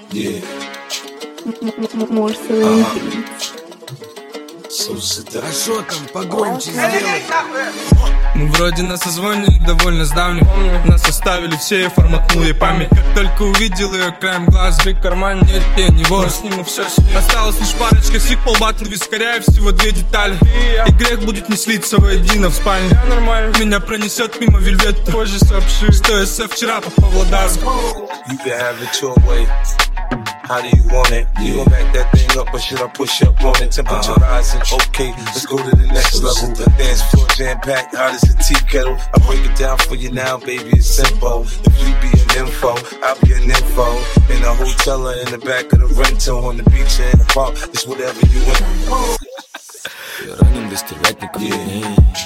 Yeah. Morsel Beats. А шо там, погромче сделай. Мы вроде на созвоне довольно давно. Нас оставили все, я форматнул ей память. Как только увидел ее, краем глаз, в кармане нет тени, вор, сниму все себе. Осталось лишь парочка сик, полбатл вискаря и всего 2 детали. И грех будет не слиться воедино в спальне. Меня пронесет мимо вельвета. Позже сообщу, что я со вчера по Павлодару. You can have it your way. How do you want it? You gon' back that thing up or should I push up on it? Temperature rising, okay, let's go to the next level. Dance floor jam-packed, hot as a tea kettle. I break it down for you now, baby, it's simple. If you be an info, I'll be an info. In a hotel or in the back of the rental, on the beach or in the park, it's whatever you want. Я ранен без стервятников дней.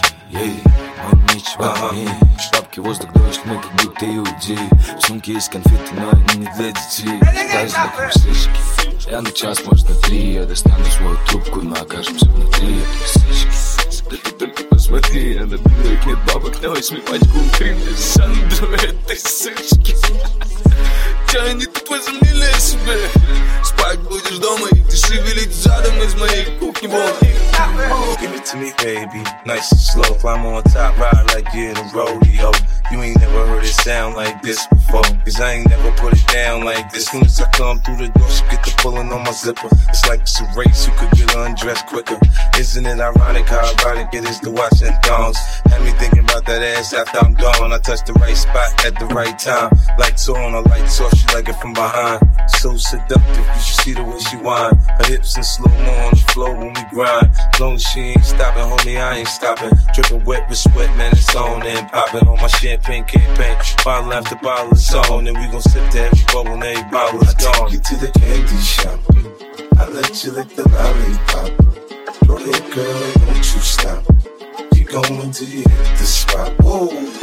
Мой меч в огне. Бабки, воздух, дождь, мы как будто иудеи. В сумке есть конфеты, но они не для детей. Дай знаком слышки. Я на час, может на 3. Я достану свою трубку, мы окажемся внутри этой сычки. Только посмотри, я на бедрах нет бабок. Давай смей пачку укрепи Сандру этой сычки. Чё они тут возомнили о себе? Спать будешь дома и ты шевелить задом из моей кухни волны. Give it to me, baby, nice and slow. Climb on top, ride like you're in a rodeo. You ain't never heard it sound like this before, cause I ain't never put it down like this. Soon as I come through the door, she get the pulling on my zipper. It's like it's a race, you could get undressed quicker. Isn't it ironic how ironic it is to watch them thongs? Had me thinking about that ass after I'm gone. I touched the right spot at the right time. Lights on, her lights off, she like it from behind. So seductive, you should see the way she whine. Her hips in slow-mo on the floor when we grind. As long as she ain't stopping, homie, I ain't stopping. Dripping wet with sweat, man, it's on and popping on my champagne campaign. Bottle after bottle is on, and we gon' sip to every bubble and every bottle is gone. I take you to the candy shop. I let you lick the lollipop. Go ahead, girl, don't you stop. Keep going till you hit the spot. Whoa.